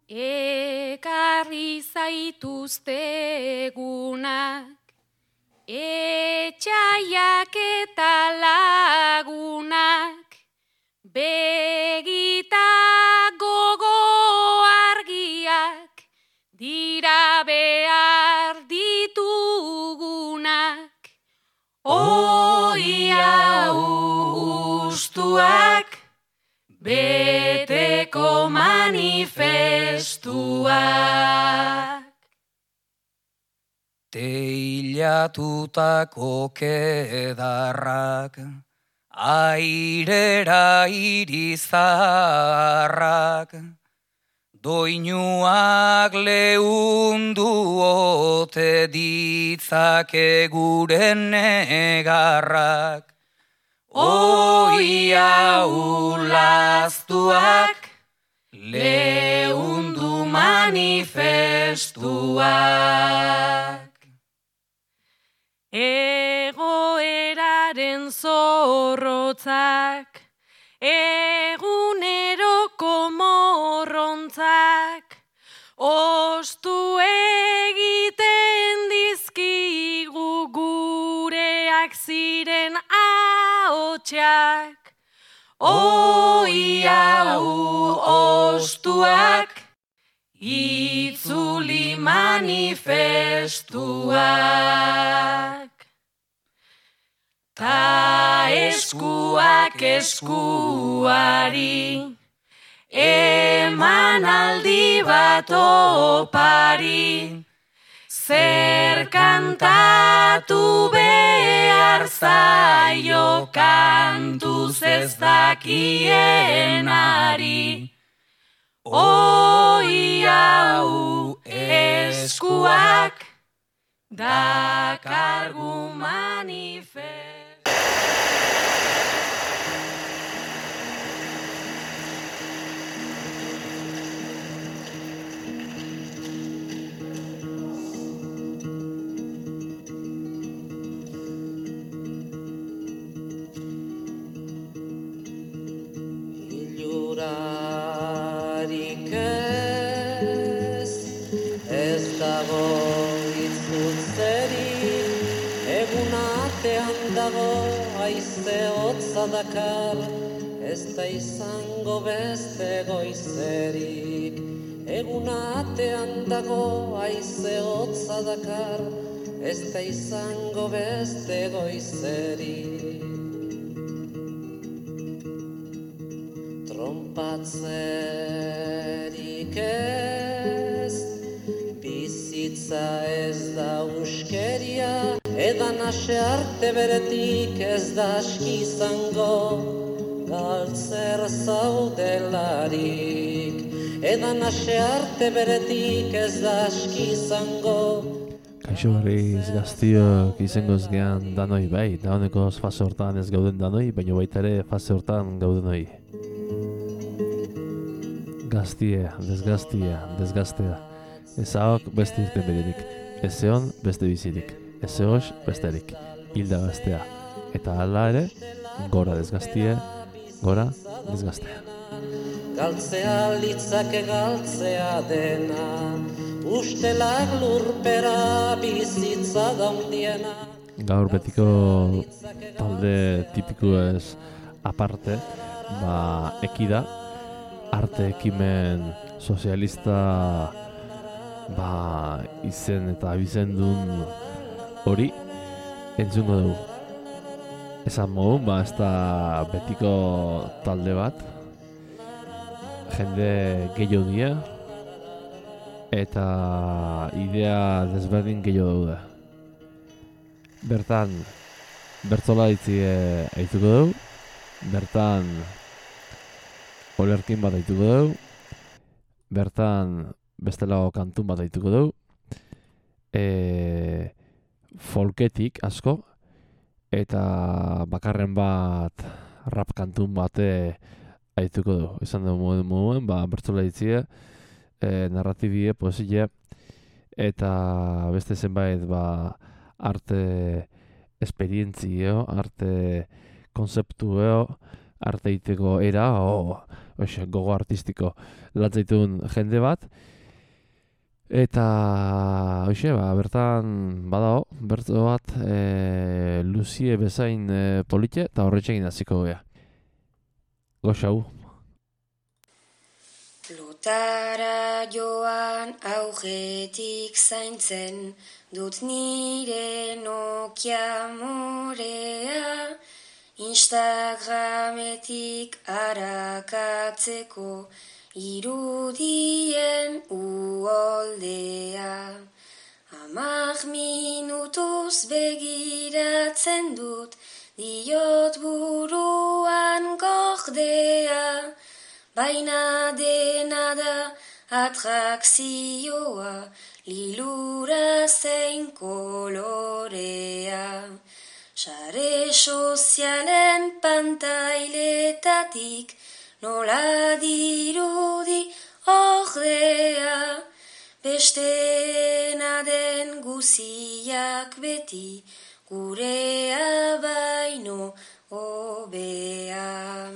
Ekarri zaituzte egunak, etxaiak eta lagunak, begita gogo argiak, dira behar ditugunak. Oia ustuak, beteko manifestuak. Teilatutako kedarrak, airera irizarrak, doinuak leundu ote ditzake guren negarrak. Oia ulaztuak, leundu manifestuak. Egoeraren zorrotzak, eguneroko morrontzak, ostu egiten dizkigu gureak ziren ahotsak. Oia ostuak, itzuli manifestuak. Ta eskuak eskuari, eman aldi bat opari, zer kantatu behar zaio kantuz ez dakienari. Oia eskuak, dakargu manifestuak. Ilurarik ez dago itzultzerik, egun atean dago haize hotza dakar, ez da izango beste goizerik. Egun atean dago haize hotza dakar, ez da izango beste goizerik. Trompatzerik ez, bizitza ez da uskeria, edan ase arte beretik ez da aski izango, galtzer zaudelarik. Edan ase arte beretik ez da aski izango. Kaixo berriz gaztiok izangoz gehan danoi bai, dagonekoz fase hortan ez gauden danoi, baina baita ere fase hortan gauden hoi. Gaztie, desgaztea. Ezaok beste irten bedirik, ezeon beste bizirik, ezeoz besterik, hilda gaztea. Eta hala ere, gora desgaztie, gora desgaztea. Galtzea litzake galtzea dena, ustelak lurpera bizitza daundiena. Gaur betiko talde tipiko ez aparte, ekida, arte ekimen sozialista izen eta abizendun hori entzungo dugu. Esan modun, ez da betiko talde bat, jende gehiago dira, eta idea desberdin gehiago daude. Bertan, bertzola aituko dugu, bertan olerkin bat aituko dugu, bertan bestelago kantun bat aituko dugu, folketik asko, eta bakarren bat rap kantun bate aituko dugu. Esan dugu moduen, bertzola ditzie, narratibie, poesie, eta beste zenbait arte esperientzio, arte konzeptueo, arte iteko era, gogo artistiko latzaitun jende bat. Eta bertan badao, bertzo bat Lucie bezain polite eta horretxegin hasiko gea. Goxau. Lotara joan aurretik zaintzen, dut nire Nokia morea, Instagrametik arakatzeko, irudien uholdea. 10 minutuz begiratzen dut, diot buruan gordea, baina dena da atrakzioa, lilura zein kolorea. Sare sozialen pantailetatik, nola dirudi ordea, bestena den guziak beti, gurea baino hobea.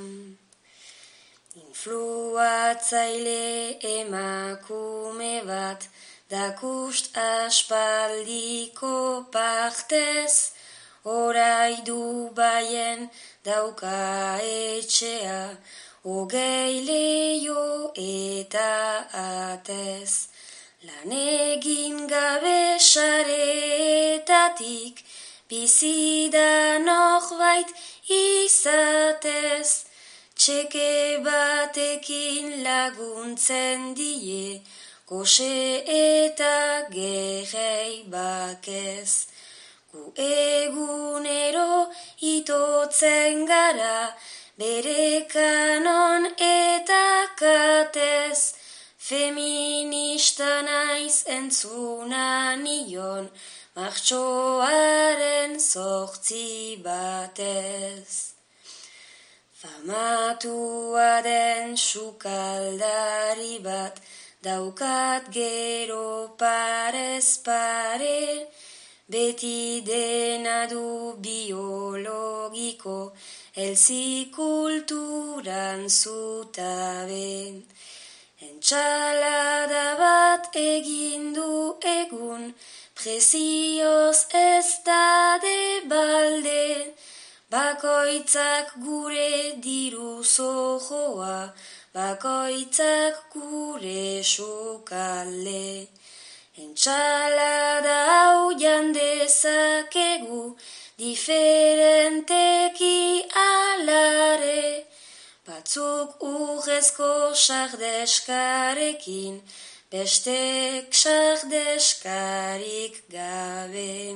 Influatzaile emakume bat, dakust aspaldiko partez, orai Dubaien dauka etxea, 20 leio eta atez. Lan egin gabe sareetatik, bizi da norbait izatez, txeke batekin laguntzen die, gose eta gerrei bakez. Gu egunero itotzen gara, bere kanon eta katez, feminista naiz entzuna nion, martxoaren 8 batez. Famatua den sukaldari bat, daukat gero parez pare, beti dena du biologiko, elzikulturan zutabe. Entxalada bat egin du egun, prezioz ez da de balde, bakoitzak gure diru zojoa, bakoitzak gure sukalde. Entxalada hau jandezakegu, diferenteki alare, batzuk urrezko sardeskarekin, bestek sardeskarik gabe.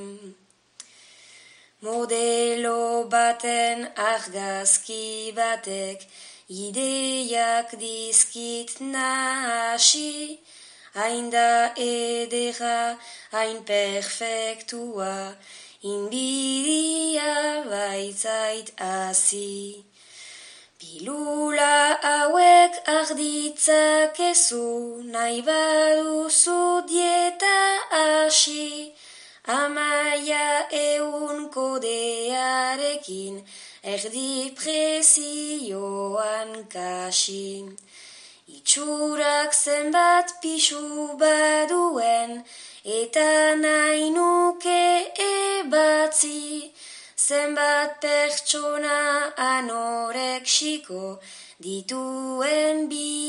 Modelo baten argazki batek, ideiak dizkit nahasi, hain da edera, hain perfektua, inbidia baitzait hasi. Pilula hauek arditzakezu, nahi baduzu dieta hasi, Amaia 100 kodearekin, erdi prezioan kasi. Itxurak zenbat pixu baduen, eta nahi nuke ebatzi, zenbat pertsona anoreksiko dituen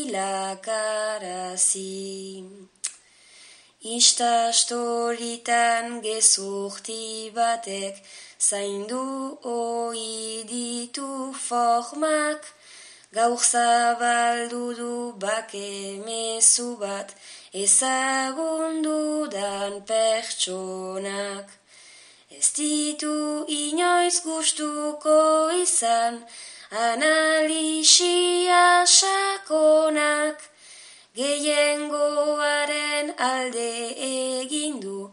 bilakarazi. Instastoritan gezurti batek, zaindu ohi ditu formak, gaur zabaldu du bake mezu bat, ezagundudan pertsonak. Ez ditu inoiz gustuko izan, analisia sakonak, gehiengoaren alde egindu,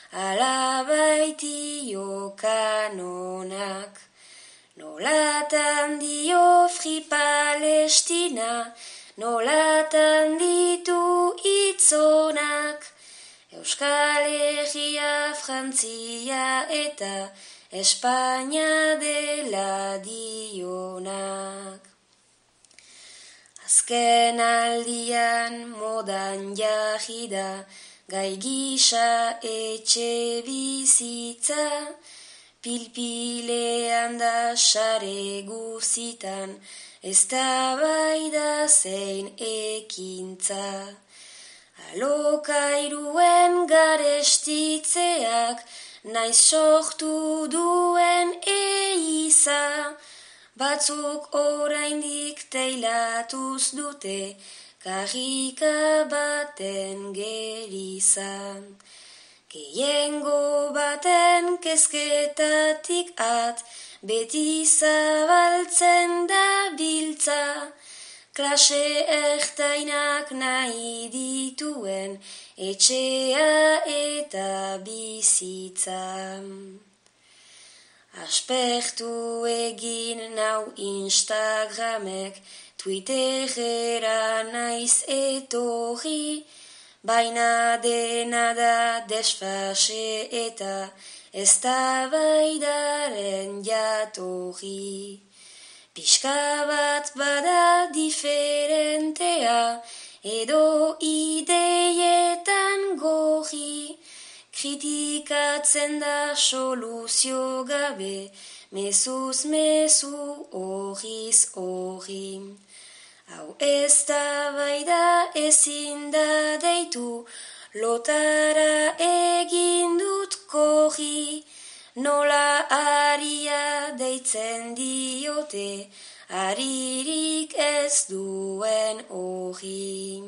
alabaitio kanonak. Nolatan dio Free Palestina, nolatan ditu itzonak, Euskal Herria, Frantzia eta Espainia dela dionak. Azken aldian modan jarri da, gai gisa etxe bizitza, pilpilean da sare guzitan, eztabaida zein ekintza. Alokairuen garestitzeak, naiz sortu duen eiza, batzuk oraindik teilatuz dute, karrika baten geriza. Gehiengo baten kezketatik at, beti zabaltzen da biltza, klase ertainak nahi dituen etxea eta bizitza. Aspertu egin nau Instagramek, Twitterera naiz etorri, baina dena da desfase eta eztabaidaren jatorri. Pixka bat bada diferentea, edo ideietan gorri, kritikatzen da soluzio gabe, mezuz mezu horriz horri. Hau eztabaida ezin da deitu, lotara egin dut korri, nola aria deitzen diote, aririk ez duen horri.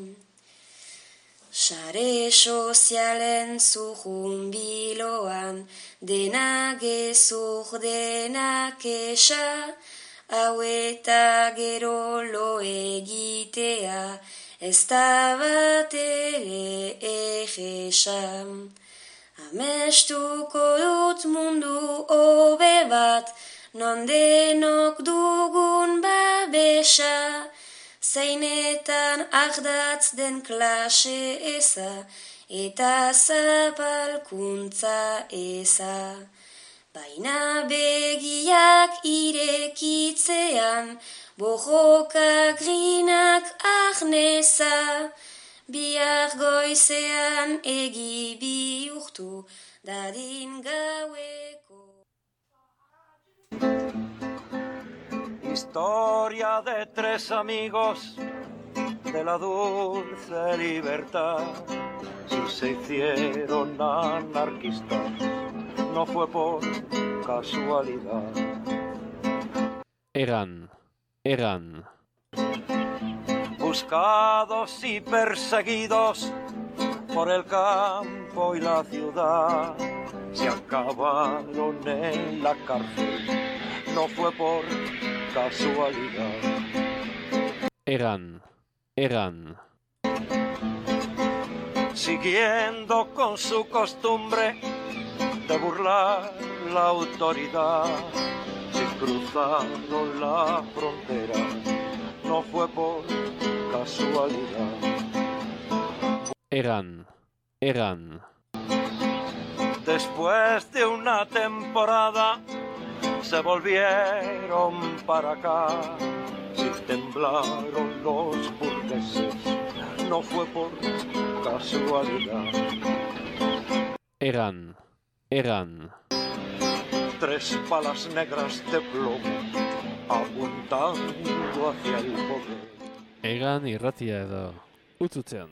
Sare sozialen zurrun biloan, dena gezur dena kesa, hau eta gero lo egitea, ez da bat ere egesa. Amestuko dut mundu hobe bat, non denok dugun babesa, zeinetan ardatz den klase eza, eta zapalkuntza eza. Baina begiak irekitzean, borroka grinak arneza, bihar goizean egi bihurtu dadin gaueko. Historia de tres amigos de la dulce libertad, si se hicieron anarquistas, no fue por casualidad. Eran. Buscados y perseguidos por el campo y la ciudad, se acabaron en la cárcel, no fue por casualidad. Eran. Siguiendo con su costumbre de burlar la autoridad, se cruzaron la frontera, no fue por casualidad. Eran. Después de una temporada se volvieron para acá, si temblaron los burgueses, no fue por casualidad. Eran. Tres balas negras de plomo apuntando hacia el poder. Egan irratia edo utzutzen.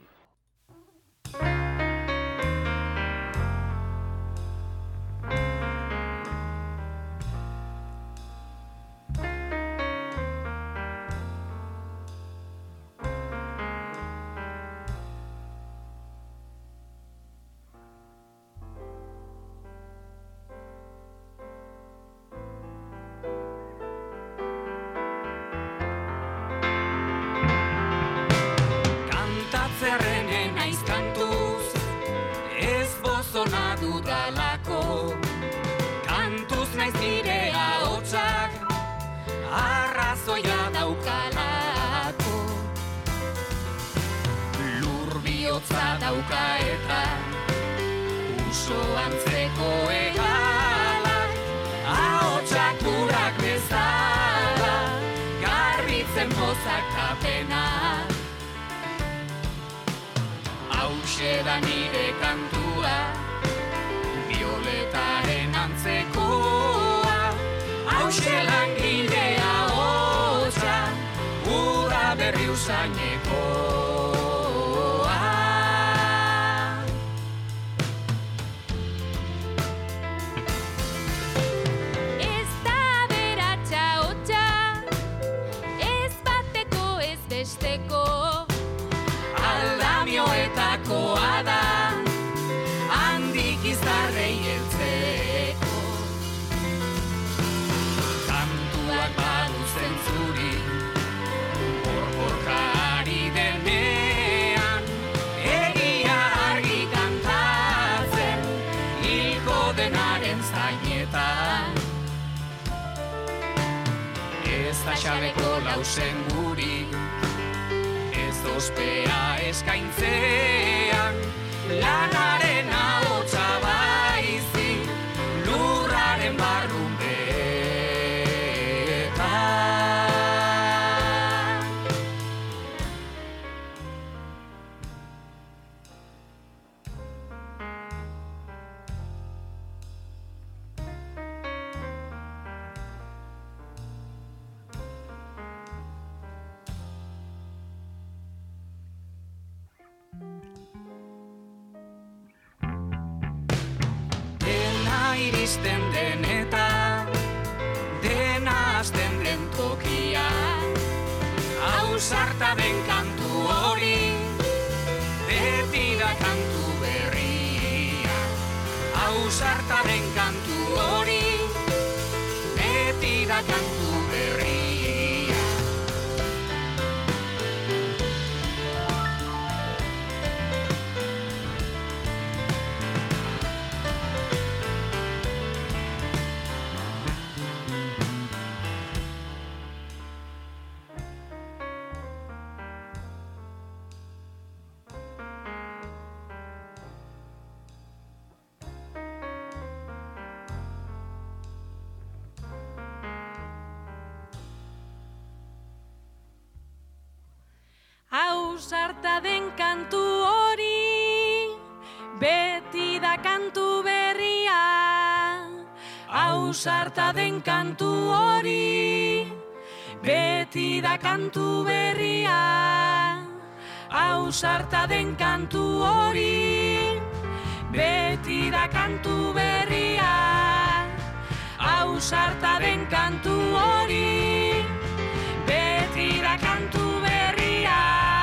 Kantatzearrenen naiz kantuz, ez bozona dudalako. Kantuz naiz nire ahotsak, arrazoia daukalako. Lur bihotza dauka eta uso antzeko egalak, ahotsak urak bezala, garbitzen pozak tapena. hauxe da nire kantua, violetaren antzekoa, hauxe langilea hotza, uda berri usainekoa. Ez da beratxa hotza, ez bateko ez besteko, Aldamioetakoa da, handik izarrei heltzeko. Kantuak badu zentzurik, borborka ari denean, egia argi kantatzen, hilko denaren zainetan. Ez da xabeko lausen gurik, ez ospea eskaintzean, lanaren ahotsa baizik, lurraren barrun betan. Dena iristen denetan, dena hasten den tokia, ausarta den kantu hori, beti da kantu berria. Ausarta den kantu hori, beti da kantu berria. Ausarta den kantu hori, beti da kantu berria. Ausarta den kantu hori, beti da kantu berria. Ausarta den kantu hori, beti da kantu berria. Ausarta den kantu hori, beti da kantu berria.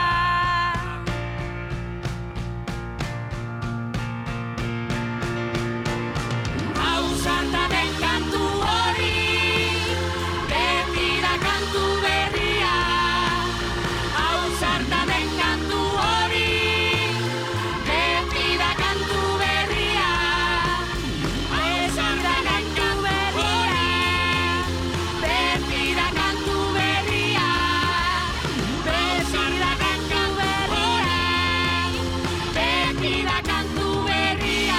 Ausarta den kantu hori, beti da kantu berria. Ausarta den kantu hori, beti da kantu berria. Ausarta den kantu hori, beti da kantu berria. Beti da kantu berria, beti da kantu berria.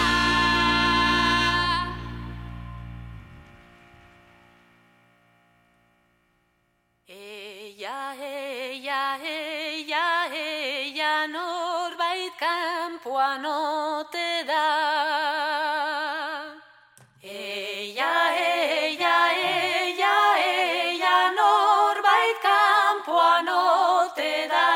Eia, norbait kanpoan ote da. Eia, norbait kanpoan ote da.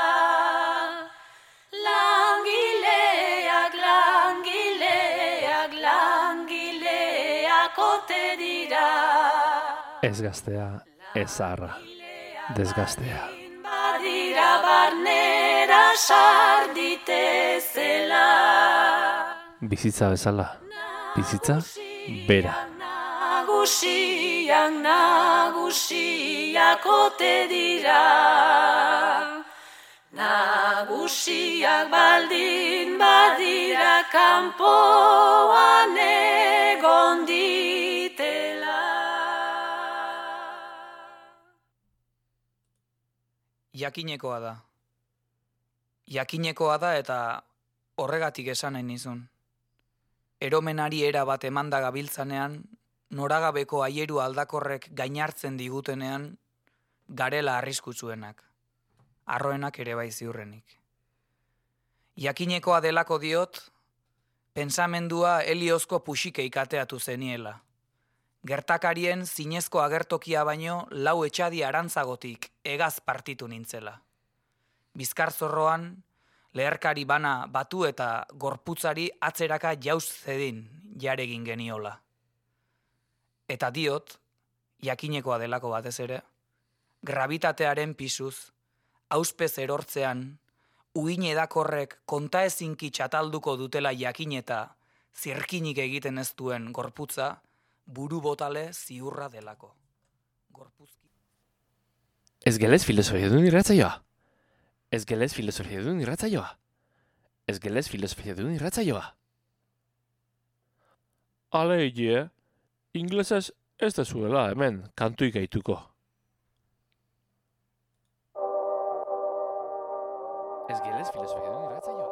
Langileak ote dira. Ez gaztea, ez zaharra, desgaztea. Badira barnera sarditezela. Bizitza bezala, bizitza bera. Nagusiak ote dira. Nagusiak baldin badira kanpoan egon ditela. Jakinekoa da. Jakinekoa da eta horregatik esan nahi nizun. Eromenari era bat emanda gabiltzanean, noragabeko aieru aldakorrek gainartzen digutenean, garela arriskutsuenak. Arroenak ere bai ziurrenik. Jakinekoa delako diot, pentsamendua Heliozko puxikeik ateatu zeniela. Gertakarien zinezko agertokia baino lau etxadi arantzagotik egaz partitu nintzela. Bizkarzorroan, leherkari bana batu eta gorputzari atzeraka jauz zedin jaregin geniola. Eta diot, jakinekoa delako batez ere, gravitatearen pisuz, auspez erortzean, uin edakorrek kontaezinki txatalduko dutela jakin eta zirkinik egiten ez duen gorputza, buru botale ziurra delako. Gorpuzki. Ez gelez filosofia duen irratzaioa. Ez gelez filosofia duen irratzaioa. Ez gelez filosofia duen irratzaioa. Ale hile, inglesez ez da zuela hemen kantuik gaituko. Ez gelez filosofia duen irratzaioa.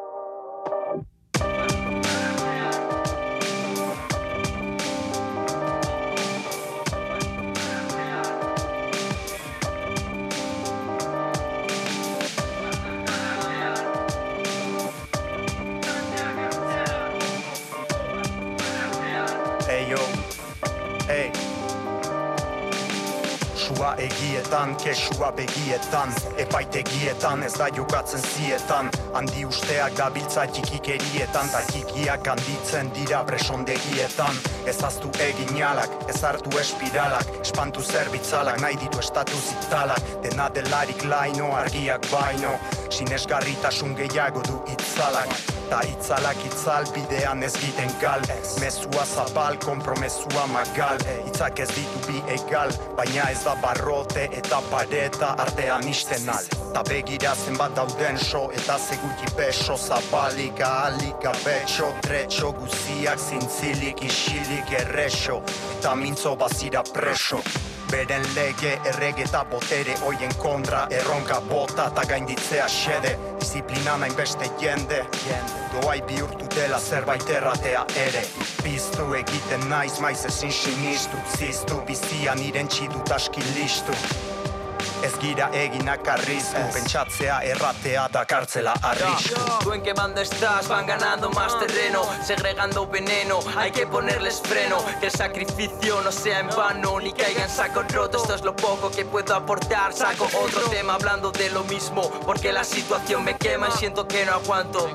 Sua egietan, kesua begietan, epaitegietan ez da jokatzen zietan, handi usteak gabiltza txikikerietan, ta txikiak handitzen dira presondegietan, ez aztu eginalak, ez hartu espiralak, espantu zerbitzalak, nahi ditu estatu zitalak, dena delarik laino, argiak baino, sinesgarritasun gehiago du itzalak, ta itzalak itzal bidean ez giten gal, mezua zabal, kompromesua magal, itzak ez ditu bi egal, baina ez da barrote eta pareta artean isten al. Ta begira zenbat dauden so eta seguti beso zabalik ahalik abetxo, tretxo guziak zintzilik isilik errexo, ta mintzo bazira preso. Beren lege, errege eta botere hoien kontra, erronka bota eta gainditzea xede, disiplina nain beste jende, doai bihurtu dela zerbait erratea ere, piztu egiten naiz maiz ezin sinistu, ziztu bizian irentxi dut aski listu. Ez gira eginak arrizku, pentsatzea erratea da kartzela arrisku. Tú en qué bando estás, van ganando más terreno, segregando veneno, hay que ponerles freno, que el sacrificio no sea en vano, ni caiga en saco roto, esto es lo poco que puedo aportar, saco otro tema hablando de lo mismo, porque la situación me quema y siento que no aguanto.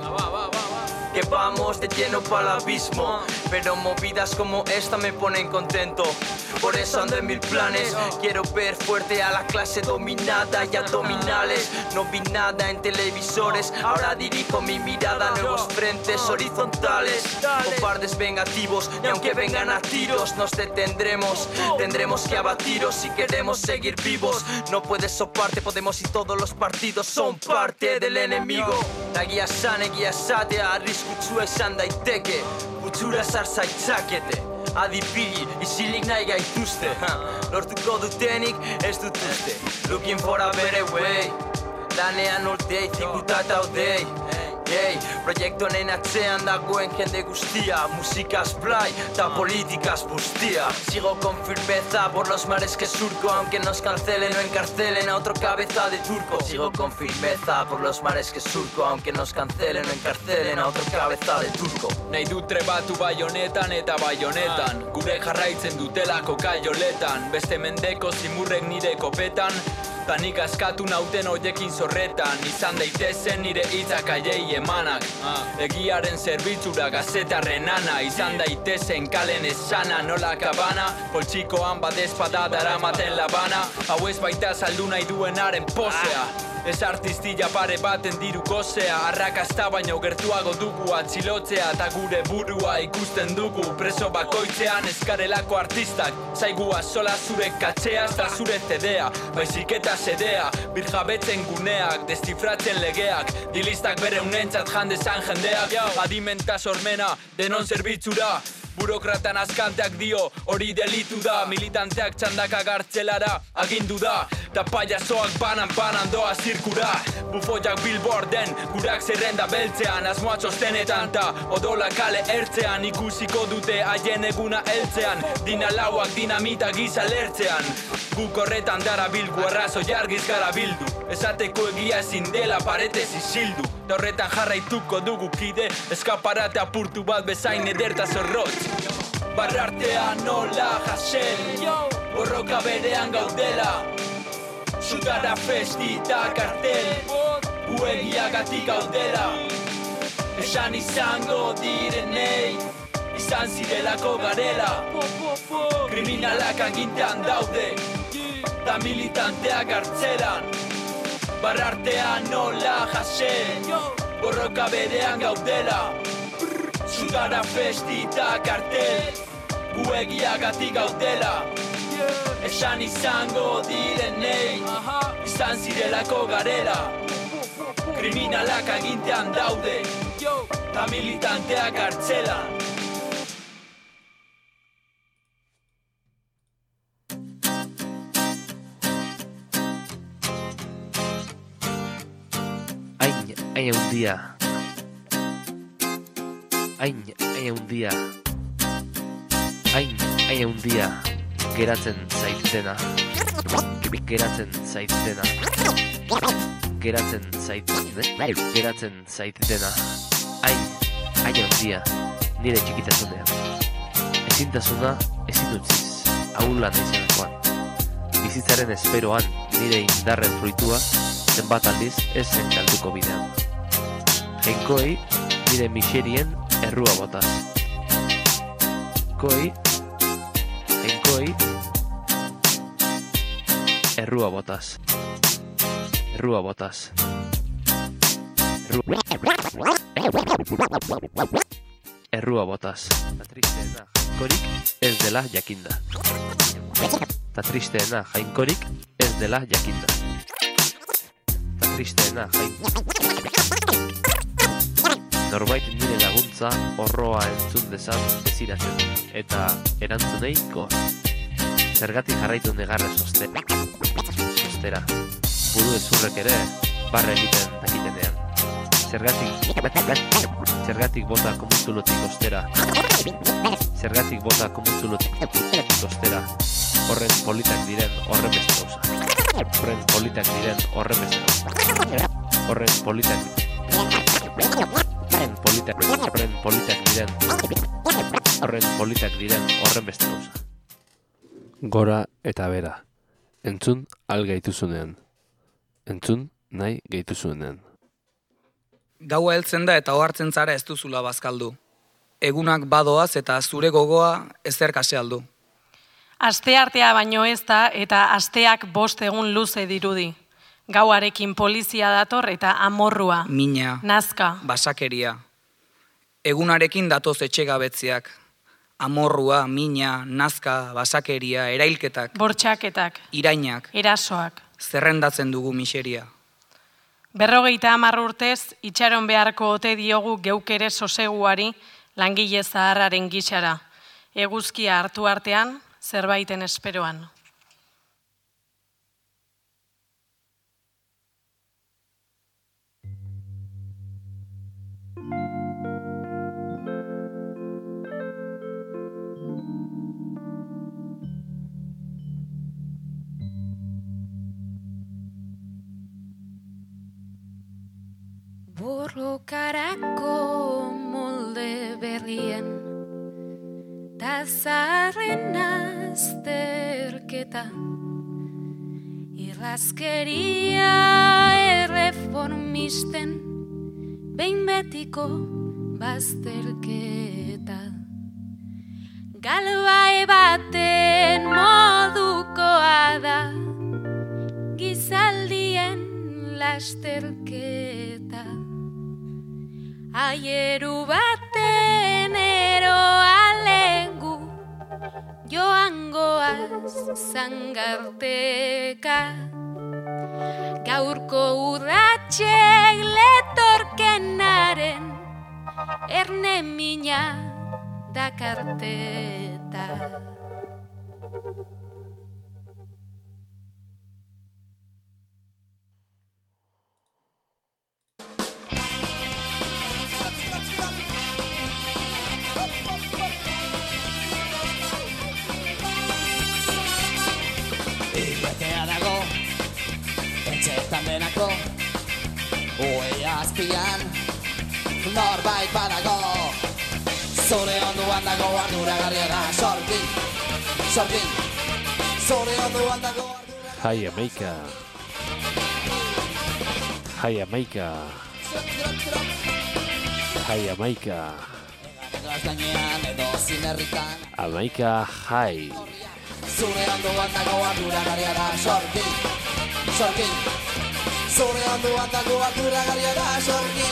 Que vamos de lleno para el abismo, pero movidas como esta me ponen contento. Por eso ando en mil planes, quiero ver fuerte a la clase dominada y abdominales. No vi nada en televisores, ahora dirijo mi mirada a nuevos frentes horizontales. Cobardes vengativos, y aunque vengan a tiros nos detendremos. Tendremos que abatiros si queremos seguir vivos. No puedes soparte, Podemos y todos los partidos son parte del enemigo. Egia esan, egia esatea, arriskutsu esan daiteke, putzura sartza itzakete. Adipili, isilik nahi gaituzte, lortuko dutenik ez dut uste. Looking for a better way, lanean oldei, zikuta eta odei. Proiektu honen atzean dagoen jende guztia, musikaz blai eta politikaz bustia. Sigo con firmeza por los mares que surco, aunque nos cancelen o encarcelen a otro cabeza de turco. Sigo con firmeza por los mares que surco, aunque nos cancelen o encarcelen a otro cabeza de turco. Nahi dut trebatu bai honetan eta bai honetan, gure jarraitzen dutelako kaioletan, beste mendeko zimurrek nire kopetan, panik askatu nauten hoiekin zorretan, izan daitezen nire hitzak aiei emanak, egiaren zerbitzura gazetarren ana, izan daitezen kalen esana, nola kabana, poltsikoan badezpada daramaten labana, hau ez baita saldu nahi duenaren posea. Ez artistilla pare baten diru gozea, arrakasta baino gertuago dugu atxilotzea, eta gure burua ikusten dugu preso bakoitzean eskarelako artistak, zaigua sola zure katxea, ez da zure CD-a, baizik eta sedea, birjabetzen guneak, destifratzen legeak, dilistak bere unentzat jandezan jendeak, adimenta sormena, denon zerbitzura, burokratan askanteak dio, hori delitu da, militanteak txandaka gartzelara agindu da, ta payasoak banan doa zirkura, bufoiak billboarden, gurak zerrenda beltzean, asmoa txostenetan ta odola kale ertzean, ikusiko dute haien eguna heltzean, dinalauak dinamita giza lertzean, guk horretan dara bilgu arrazo jargiz gara bildu, esateko egia ezin dela paretez isildu. Da horretan jarraituko dugu kide, eskaparate apurtu bat bezain ederta zorrotz. Barrartean nola jasen, borroka berean gaudela. Zutara festita kartel, guegiagatik gaudela. Esan izango direnei, izan zirelako garela. Kriminalak agintean daude, ta militanteak hartzelan. Barrartean nola jasen, borroka berean gaudela. Zutara festita kartel, guegiagatik gaudela. Esan izango direnei, izan zirelako garela. Kriminalak agintean daude, ta militanteak hartzelan. Hain handia. Hain handia. Hain handia. Geratzen zait dena. Geratzen zait dena. Geratzen zait dena. Hain handia. Nire txikitasunean. Ezintasuna ezin utziz. Ahula naizelakoan. Bizitzaren esperoan nire indarren fruitua zenbat aldiz ez zen galduko bidean. Jainkoei nire miserien errua botaz. Jainkoei errua botaz. Ta tristeena jainkorik ez dela jakinda. Norbait nire laguntza horroa entzun dezan desiratzen, eta erantzunei goz. Zergatik jarraitu negarrez ostera. Buru ezurrek ere, barra egiten dakitenean. Zergatik bota komuntzulotik ostera. Horren politak diren horren beste gauza. Gora eta bera. Entzun al gaituzunean. Entzun nahi gaituzunean. Gaua heltzen da eta ohartzen zara ez duzula bazkaldu. Egunak badoaz eta zure gogoa ezer kase aldu. Asteartea baino ez da eta asteak 5 egun luze dirudi. Gauarekin polizia dator eta amorrua. Mina. Nazka. Basakeria. Egunarekin datoz etxegabetziak. Amorrua, mina, nazka, basakeria, erailketak. Bortxaketak. Irainak. Erasoak. Zerrendatzen dugu miseria. 50 urtez, itxaron beharko ote diogu geukere soseguari langile zaharraren gixara. Eguzkia hartu artean, zerbaiten esperoan. Borrokarako molde berrien ta zaharren azterketa, irrazkeria erreformisten behin betiko bazterketa, galbae baten modukoa da gizaldien lasterketa. Aieru baten eroalegu joangoaz zangarteka, gaurko urratxek letorkenaren erne mina dakarteta. Ibetea dago, pentsetan denako, oea azpian norbait badago, zure onduan dago arduragarria da. Sorkin, sorkin, zure onduan dago arduragarria. Hai Amaika. Hai Amaika. Hai Amaika. Amaika, hai. Zure onduan dago arduragarria da. Sorkin, sorkin, zure onduan dago arduragarria da. Sorkin.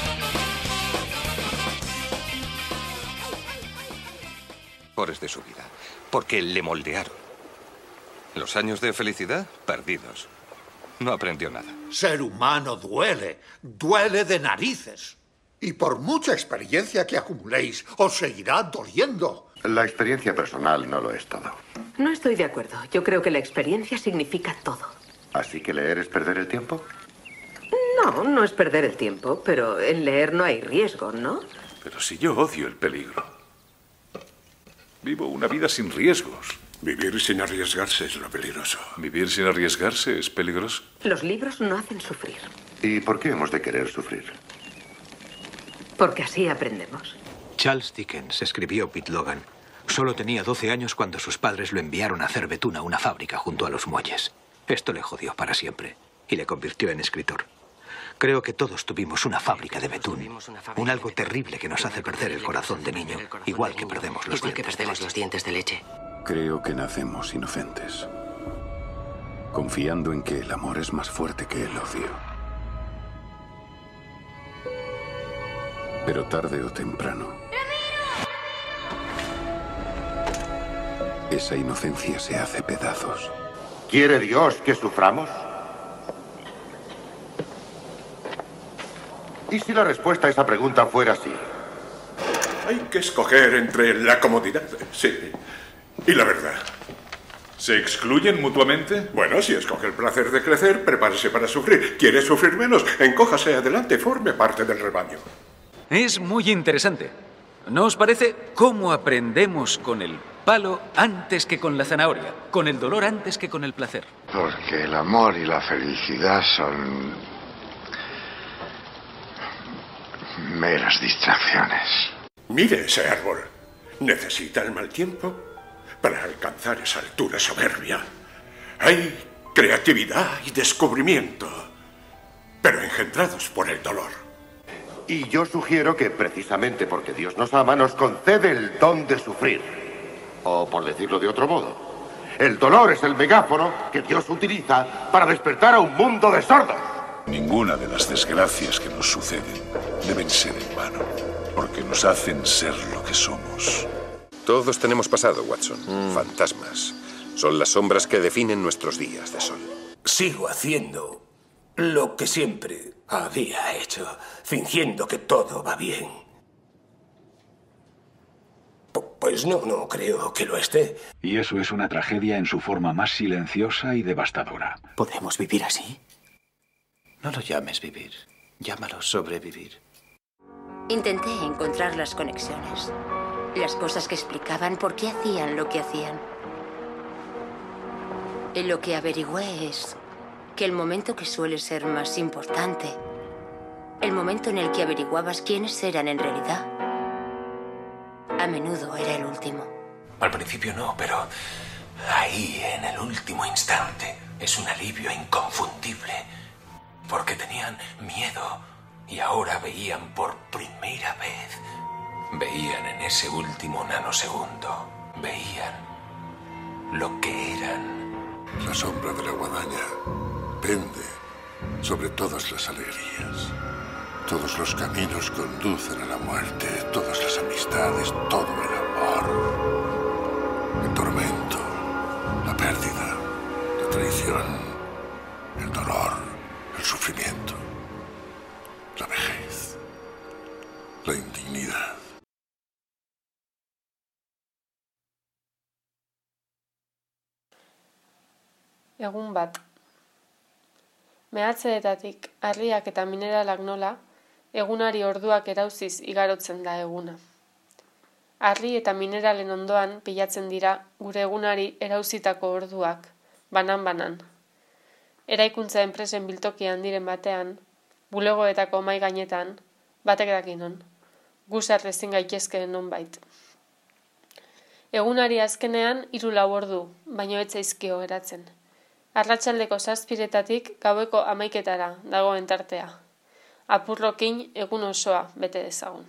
Horas de su vida, porque le moldearon. Los años de felicidad, perdidos. No aprendió nada. Ser humano duele, duele de narices. Y por mucha experiencia que acumuléis, os seguirá doliendo. La experiencia personal no lo es todo. No estoy de acuerdo. Yo creo que la experiencia significa todo. ¿Así que leer es perder el tiempo? No, no es perder el tiempo, pero en leer no hay riesgo, ¿no? Pero si yo odio el peligro. Vivo una vida sin riesgos. Vivir sin arriesgarse es lo peligroso. ¿Vivir sin arriesgarse es peligroso? Los libros no hacen sufrir. ¿Y por qué hemos de querer sufrir? Porque así aprendemos. Charles Dickens escribió Pete Logan. Solo tenía 12 años cuando sus padres lo enviaron a hacer betún a una fábrica junto a los muelles. Esto le jodió para siempre y le convirtió en escritor. Creo que todos tuvimos una fábrica de betún. Un algo terrible que nos hace perder el corazón de niño, igual que perdemos los dientes de leche. Creo que nacemos inocentes, confiando en que el amor es más fuerte que el odio. Pero tarde o temprano, esa inocencia se hace pedazos. ¿Quiere Dios que suframos? ¿Y si la respuesta a esa pregunta fuera sí? Hay que escoger entre la comodidad, sí, y la verdad. ¿Se excluyen mutuamente? Bueno, si escoge el placer de crecer, prepárese para sufrir. ¿Quiere sufrir menos? Encójase adelante, forme parte del rebaño. Es muy interesante. ¿No os parece cómo aprendemos con el palo antes que con la zanahoria? Con el dolor antes que con el placer. Porque el amor y la felicidad son meras distracciones. Mire ese árbol. Necesita el mal tiempo para alcanzar esa altura soberbia. Hay creatividad y descubrimiento, pero engendrados por el dolor. Y yo sugiero que precisamente porque Dios nos ama, nos concede el don de sufrir. O por decirlo de otro modo, el dolor es el megáfono que Dios utiliza para despertar a un mundo de sordos. Ninguna de las desgracias que nos suceden deben ser en vano, porque nos hacen ser lo que somos. Todos tenemos pasado, Watson. Fantasmas. Son las sombras que definen nuestros días de sol. Sigo haciendo lo que siempre había hecho, fingiendo que todo va bien. Pues no creo que lo esté. Y eso es una tragedia en su forma más silenciosa y devastadora. ¿Podemos vivir así? No lo llames vivir, llámalo sobrevivir. Intenté encontrar las conexiones, las cosas que explicaban por qué hacían lo que hacían. Y lo que averigüé es que el momento que suele ser más importante, el momento en el que averiguabas quiénes eran en realidad, a menudo era el último. Al principio no, pero ahí, en el último instante, es un alivio inconfundible. Porque tenían miedo y ahora veían por primera vez. Veían en ese último nanosegundo. Veían lo que eran. La sombra de la guadaña pende sobre todas las alegrías. Todos los caminos conducen a la muerte, todas las amistades, todo el amor. El tormento, la pérdida, la traición, el dolor. El sufrimiento, la vejez, la indignidad. Egun bat. Mehatzeetatik harriak eta mineralak nola, egunari orduak erauziz igarotzen da eguna. Harri eta mineralen ondoan pilatzen dira gure egunari erauzitako orduak, banan-banan. Eraikuntza enpresen biltoki handiren batean, bulegoetako mai gainetan, batek dakinon, gusar ezin gaitezkeen nonbait. Egunari azkenean 3-4 ordu, baino ez zaizkio geratzen. Arratsaldeko 7:00 gaueko 11:00 dagoen tartea. Apurrokin egun osoa bete dezagun.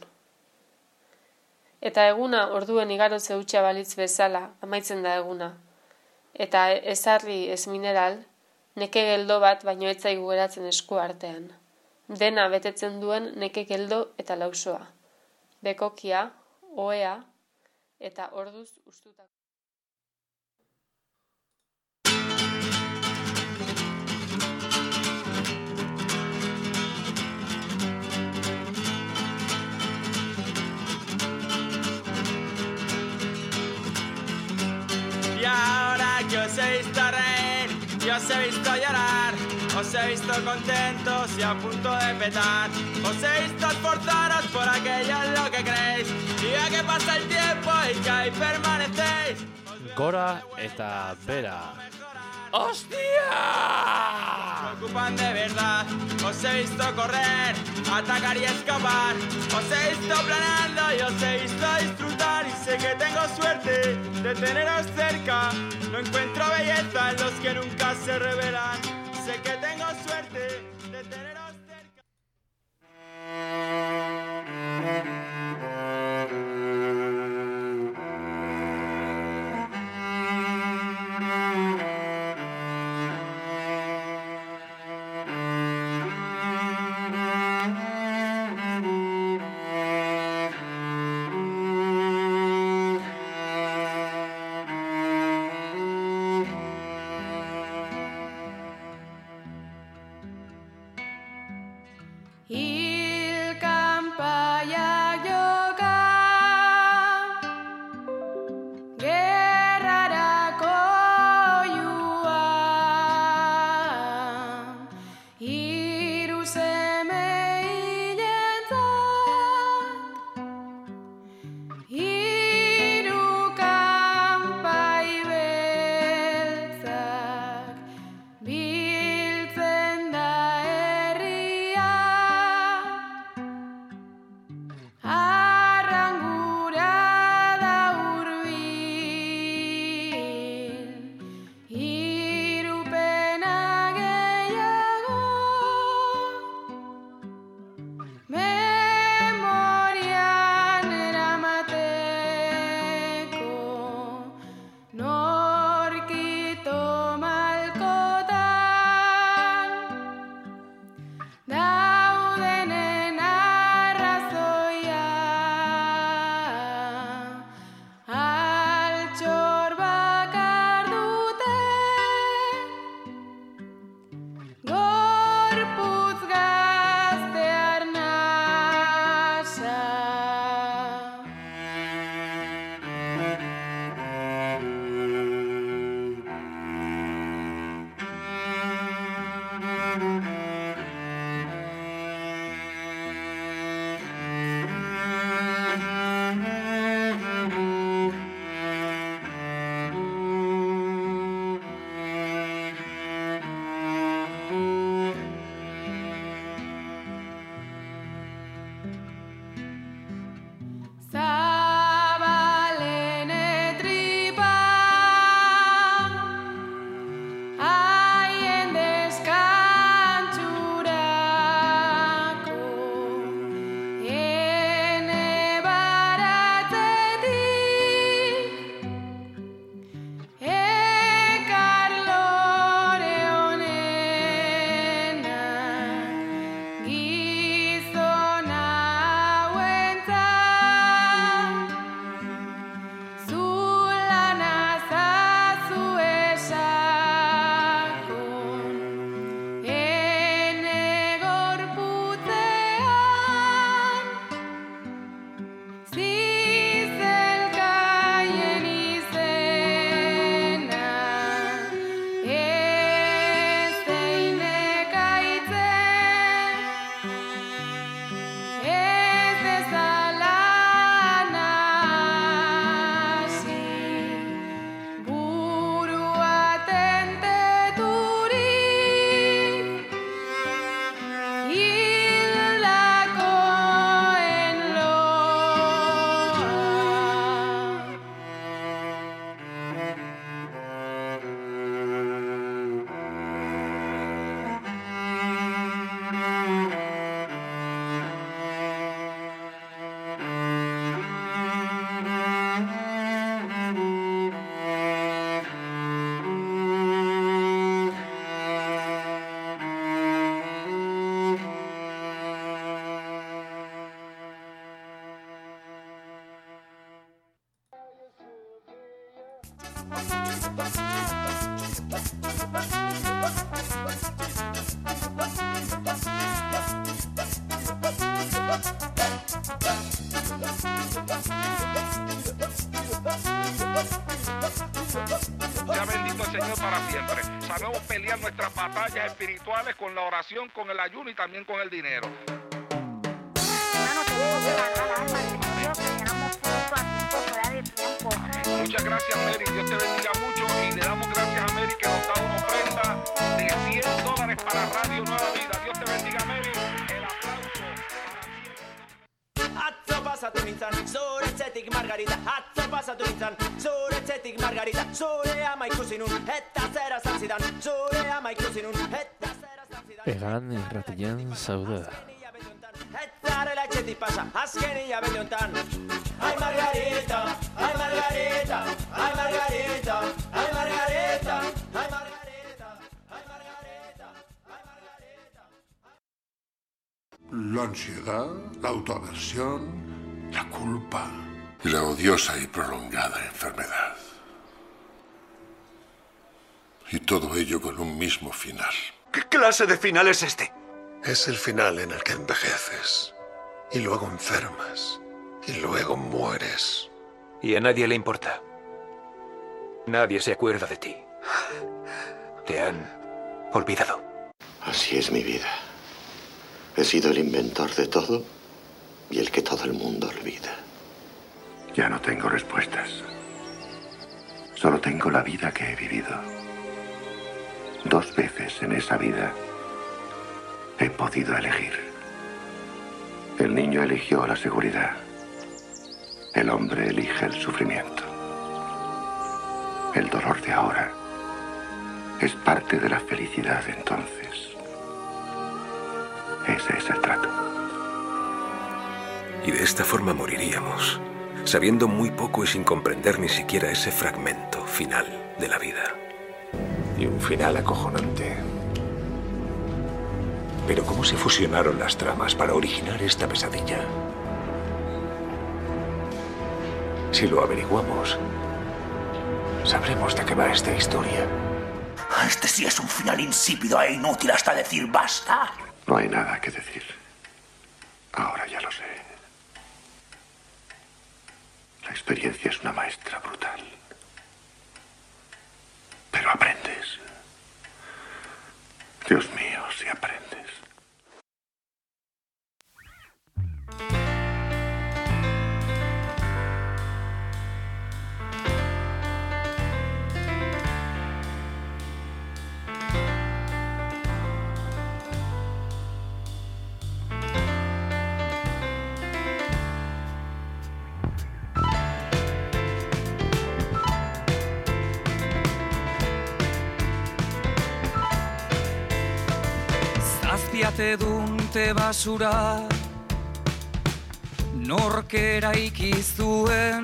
Eta eguna orduen igarotze hutsa balitz bezala amaitzen da eguna. Eta ezarri ez mineral, neke geldo bat baino ez zaigu geratzen esku artean. Dena betetzen duen neke geldo eta lausoa. Bekokia, ohea eta orduz ustutako. Y ahora que os he visto reír y os he visto llorar, os he visto contentos y a punto de petar, os he visto esforzaros por aquello en lo que creéis, y ya que pasa el tiempo y que ahí permanecéis. Gora eta bera. ¡Hostia! Se ocupan de verdad, os he visto correr, atacar y escapar, os he visto planeando y os he visto disfrutar, y sé que tengo suerte de teneros cerca, no encuentro belleza en los que nunca se revelan, sé que tengo suerte de teneros cerca. Sea bendito el Señor para siempre. Sabemos pelear nuestras batallas espirituales con la oración, con el ayuno y también con el dinero. Muchas gracias, Mary. Dios te bendiga mucho y le damos gracias a Mary que nos da una ofrenda de $100 para Radio Nueva Vida. Dios te bendiga, Mary. El aplauso. Atzo pasatu nintzan, zure etxetik Margarita. Atzo pasatu nintzan, zure etxetik Margarita. Zure ama ikusi nun, eta zera zantzidan. Zure ama ikusi nun, eta zera zantzidan. Egan irratien zaude. Etzarela etxetik pasa, azken hilabete hontan. Ai Margarita, ai Margarita, ai Margarita, ai Margarita, ai Margarita, ai Margarita, ai Margarita. La ansiedad, la autoaversión, la culpa. Y la odiosa y prolongada enfermedad. Y todo ello con un mismo final. ¿Qué clase de final es este? Es el final en el que envejeces. Y luego enfermas. Y luego mueres. Y a nadie le importa. Nadie se acuerda de ti. Te han olvidado. Así es mi vida. He sido el inventor de todo y el que todo el mundo olvida. Ya no tengo respuestas. Solo tengo la vida que he vivido. 2 veces en esa vida he podido elegir. El niño eligió la seguridad. El hombre elige el sufrimiento. El dolor de ahora es parte de la felicidad de entonces. Ese es el trato. Y de esta forma moriríamos, sabiendo muy poco y sin comprender ni siquiera ese fragmento final de la vida. Y un final acojonante. Pero ¿cómo se fusionaron las tramas para originar esta pesadilla? Si lo averiguamos, sabremos de qué va esta historia. Este sí es un final insípido e inútil hasta decir basta. No hay nada que decir. Ahora ya lo sé. La experiencia es una maestra brutal. Pero aprendes. Dios mío, si aprendes. Zazpiate dunte basura norkera ikizuen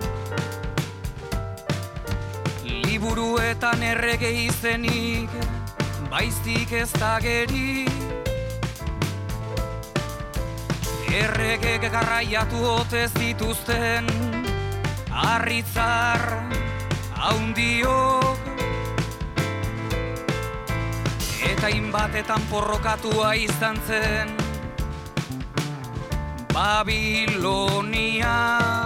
liburuetan errege izenik baizik ez da geri erregek garraiatu ote zituzten harritzar haundiok eta inbatetan porrokatua izan zen Babilonia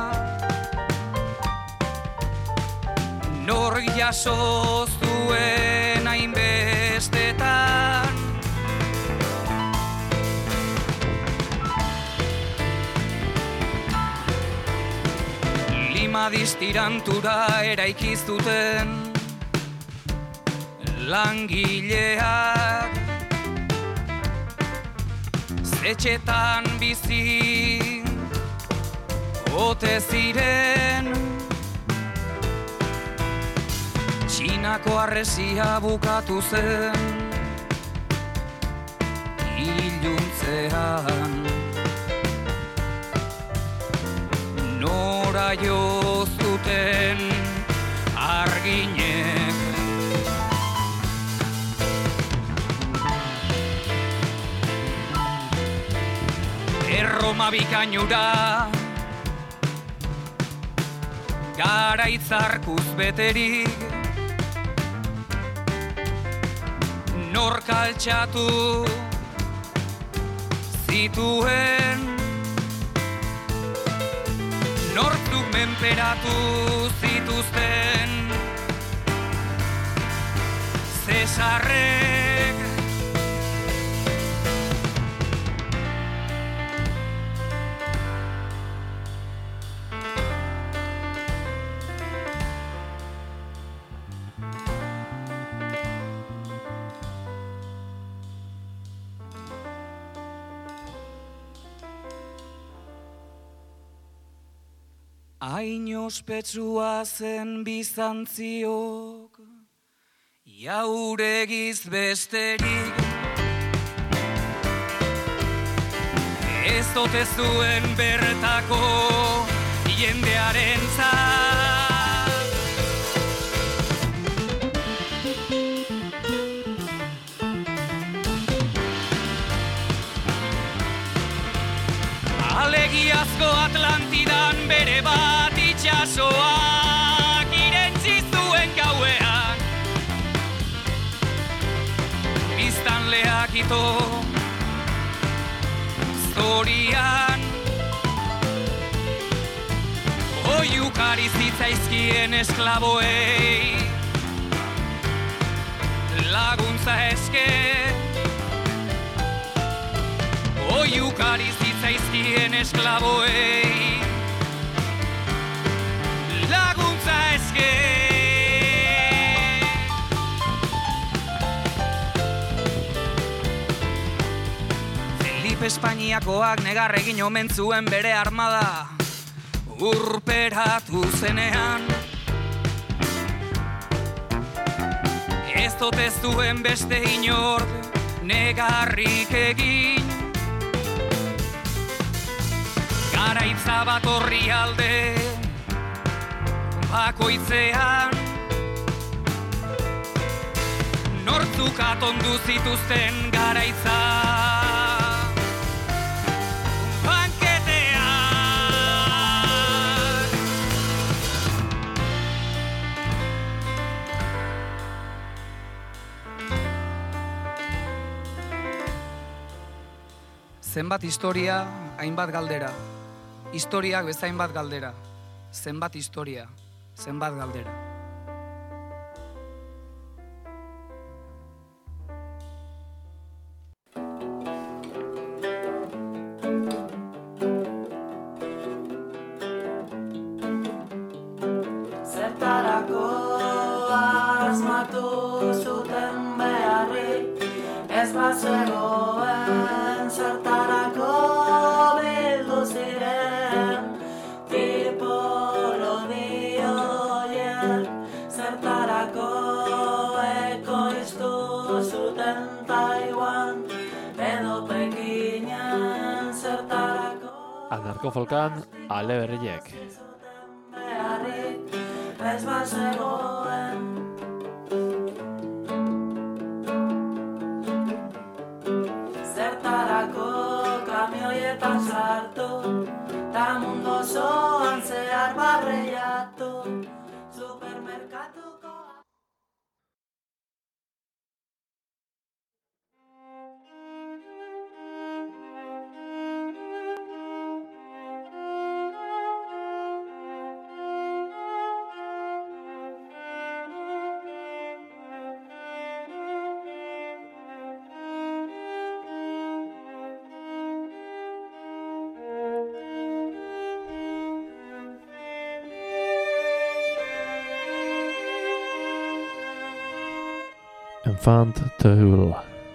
nor jaso zuen hainbestetan Lima distirantura eraikiztuten langileak zetxetan bizi ote ziren Txinako harresia bukatu zen iluntzean nora jo zuten arginek Erroma bikainura garaitzarkuz beterik, nork altxatu zituen, nortzuk menperatu zituzten, Zesarrek. Hain ospetsua zen Bizantziok, jauregiz besterik, ez ote zuen bertako jendearentzat. Alegiazko Atlantidan bere bat itxasoak irentzi zuen gauean, biztanleak ito zorian, oiukari zitzaizkien esklaboei laguntza eske, oiukari zitzaizkien esklaboei laguntza eske. Felipe Espainiakoak negar egin omen zuen bere armada urperatu zenean, ez ote zuen beste inork negarrik egin, garaitza bat horri alde bakoitzean, nortzuk atondu zituzten garaitza banketean. Zenbat historia, hainbat galdera. Historiak bezainbat galdera. Zenbat historia, zenbat galdera. Zertarako asmatu zuten beharrik, ez bazegoen zertarako bildu ziren tipolodioiek, zertarako ekoiztu zuten Taiwan edo Pekinen, zertarako Anarkofolkan ale berriek. beharrik, ez bazegoen. Zertarako kamioietan sartu, ta mundu osoan zehar barreiatu, supermerkatuko. Enfant terrible.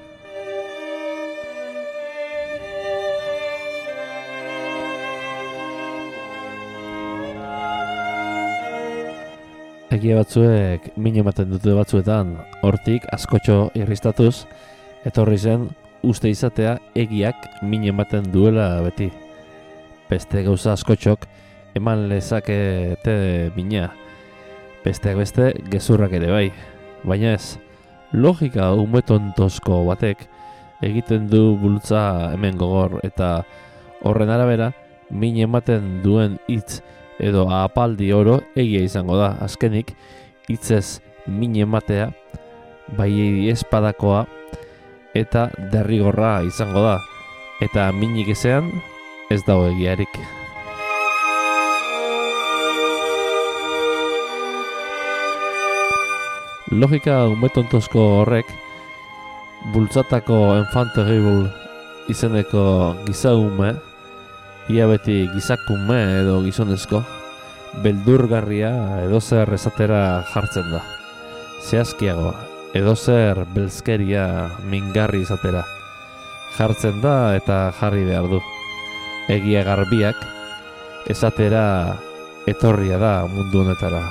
Egia batzuek min ematen dute batzuetan, hortik askotxo irristatuz, etorri zen uste izatea egiak min ematen duela beti. Beste gauza askotxok eman lezakete mina, besteak beste gezurrak ere bai, baina ez, logika umetontozko batek egiten du bultza hemen gogor eta horren arabera min ematen duen hitz edo apaldi oro egia izango da. Azkenik, hitzez min ematea, bai espadakoa eta derrigorra izango da. Eta minik ezean ez dago egiarik. Logika umetontozko horrek bultzatako enfant terrible izeneko gizagume, ia beti gizakume edo gizonezko, beldurgarria edozer esatera jartzen da. Zehazkiago, edozer belzkeria mingarri izatera jartzen da eta jarri behar du. Egia garbiak esatera etorria da mundu honetara.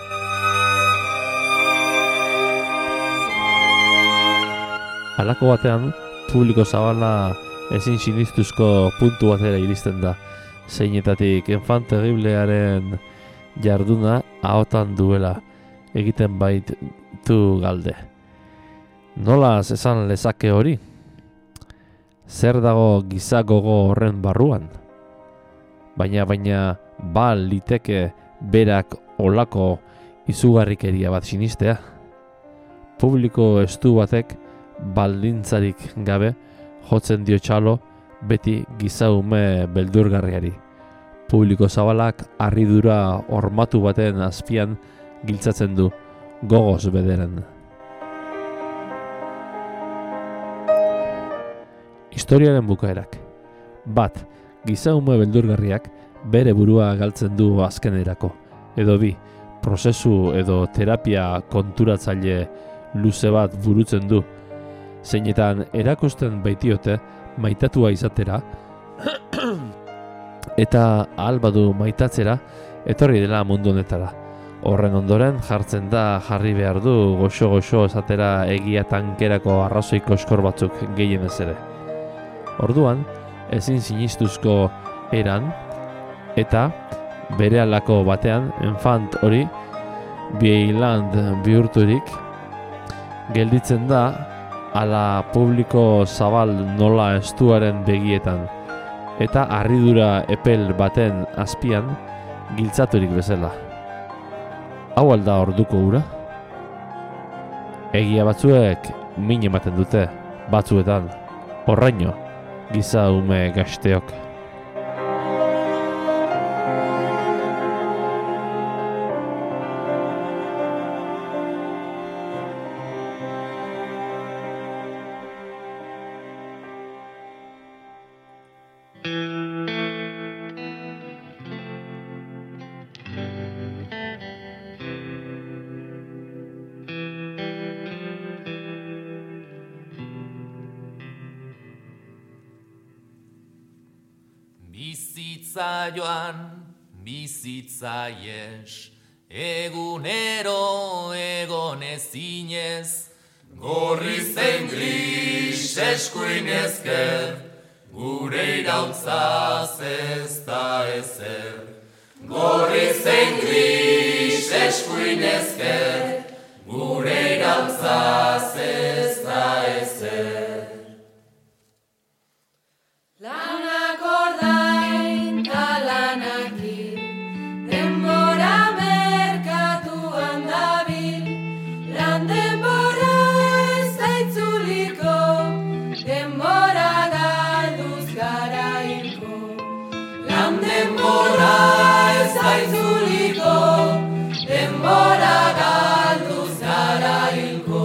Halako batean, publiko zabala ezin sinistuzko puntu batera iristen da. Zeinetatik enfant terriblearen jarduna ahotan duela egiten baitu galde. Nolaz esan lezake hori? Zer dago giza gogo horren barruan? Baina bal liteke berak olako izugarrikeria bat sinistea. Publiko estu batek baldintzarik gabe jotzen dio txalo beti gizaume beldurgarriari. Publiko zabalak harridura hormatu baten azpian giltzatzen du gogoz bederen. Historiaren bukaerak. Bat, gizaume beldurgarriak bere burua galtzen du azkenerako. Edo bi, prozesu edo terapia konturatzaile luze bat burutzen du, zeinetan erakusten baitiote maitatua izatera eta ahal badu maitatzera etorri dela mundu honetara. Horren ondoren jartzen da jarri behar du goxo-goxo esatera egia tankerako arrazoi koskor batzuk gehienez ere. Orduan, ezin sinistuzko eran eta berehalako batean enfant hori Bieiland bihurturik gelditzen da ala publiko zabal nola estuaren begietan eta harridura epel baten azpian giltzaturik bezala. Hau alda orduko ura? Egia batzuek min ematen dute, batzuetan, horraino, giza ume gazteok. Bizitza joan, bizitza ies, egunero egon ezinez, gorri zen gris eskuin ezker, gure irautzaz ez da ezer. Gorri zen gris eskuin ezker, gure irautzaz ez da ezer. Lanak ordain ta lanak hil, denbora merkatuan dabil, lan denbora ez da itzuliko, denbora galduz gara hilko. Lan denbora ez da itzuliko, denbora galduz gara hilko.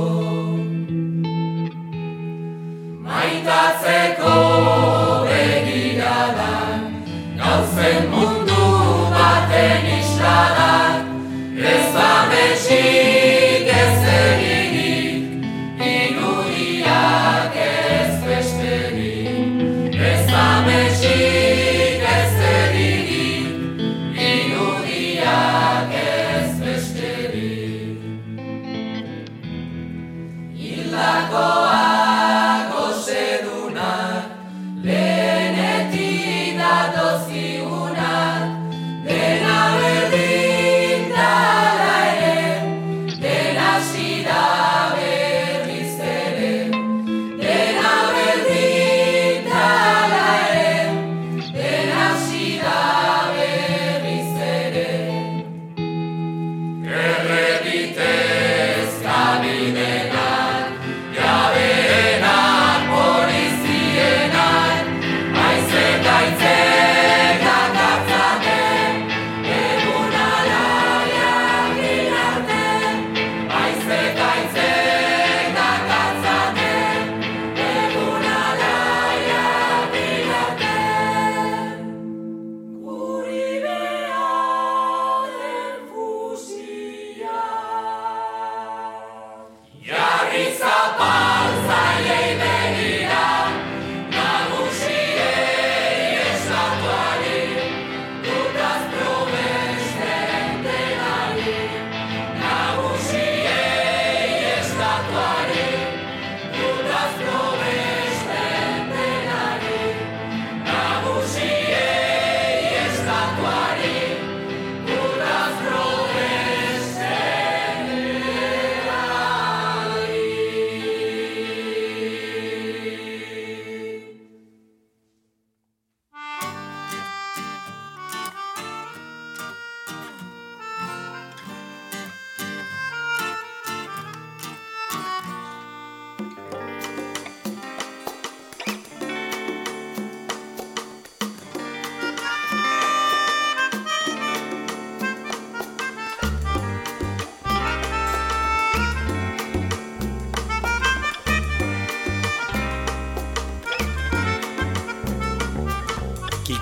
Maitatzeko begiradan, gauzen mundu baten isladan, ez ametsik ez eririk, irudiak ez besterik. Ez ametsik ez eririk, irudiak ez besterik. Hildakoak lehenetik datozkigunak, dena berdin dala ere, dena sida berriz ere. Dena berdin dala ere, dena sida berriz ere.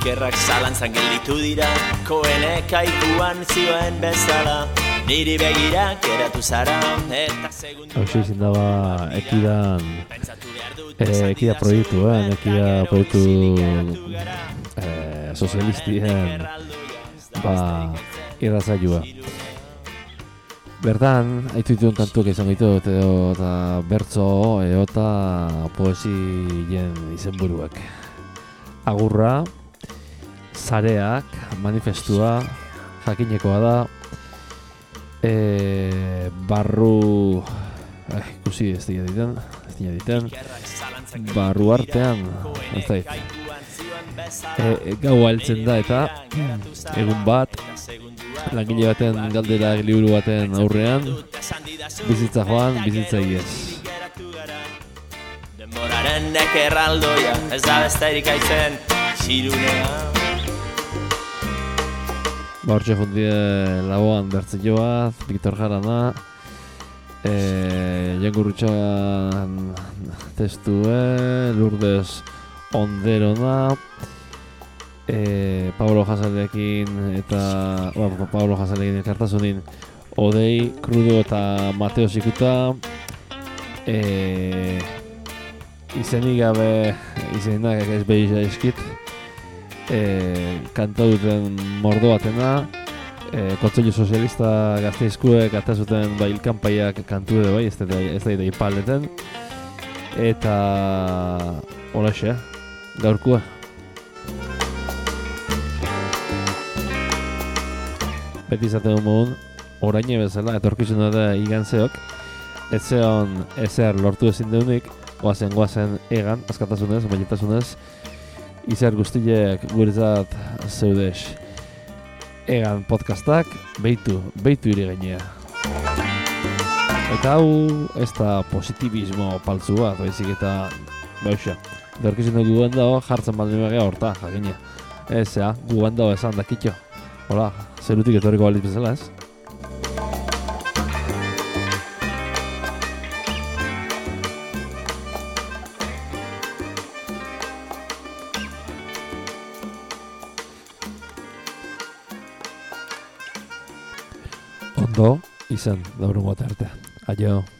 Gerrak zalantzan gelditu dira, Koenek aikuan zioen bezala, niri begirak eratu zara, eta segundu... Hau izin daba Ekida proiektu, Ekida proiektu sozialistien irratzailua. Bertan, haitu dituen kantuak izan ditut, eta bertso, eta poesien izenburuak. Agurra, sareak, manifestua, jakinekoa da, barru... ikusi ez dira diten, barru artean, ez da gau altzen da eta egun bat, langile baten galdera liburu baten aurrean, bizitza joan, bizitza iez. Denboraren ekerraldoia, ez da besterik aitzen, xirunea. Hortxe jundie laboan bertzioa, Victor Jarana, Jangurrutxan testue, Lourdes Onderona, Pablo Jasalekin eta Pablo Jasalekin elkartasunin Odei, Krudo eta Mateo Sikuta, izenik gabe izenak ez behisa eskit, kanta duten mordo batena, Kontseilu Sozialista Gasteizkuek eta zuten hilkanpaiak kantu edo bai, ez da ipaleten, eta holaxe, gaurkua. Beti izaten mogun, oraine bezala, etorkizuna da igantzeok, ez zeon ezer lortu ezin deunik, goazen egan, askatasunez, bainetasunez, izar guztiek guretzat zeudez. Egan podcastak, beitu iri gainea. Eta hau, ez da positibismo paltzu bat, baizik eta, bauxa, etorkizuna guen dago jartzen baldin begea horta, jakine. Ezea, guen dago esan dakitxo. Hola, zerutik etorriko baliz bezala, ez? Ondo, izan, daurungo arte. Aio.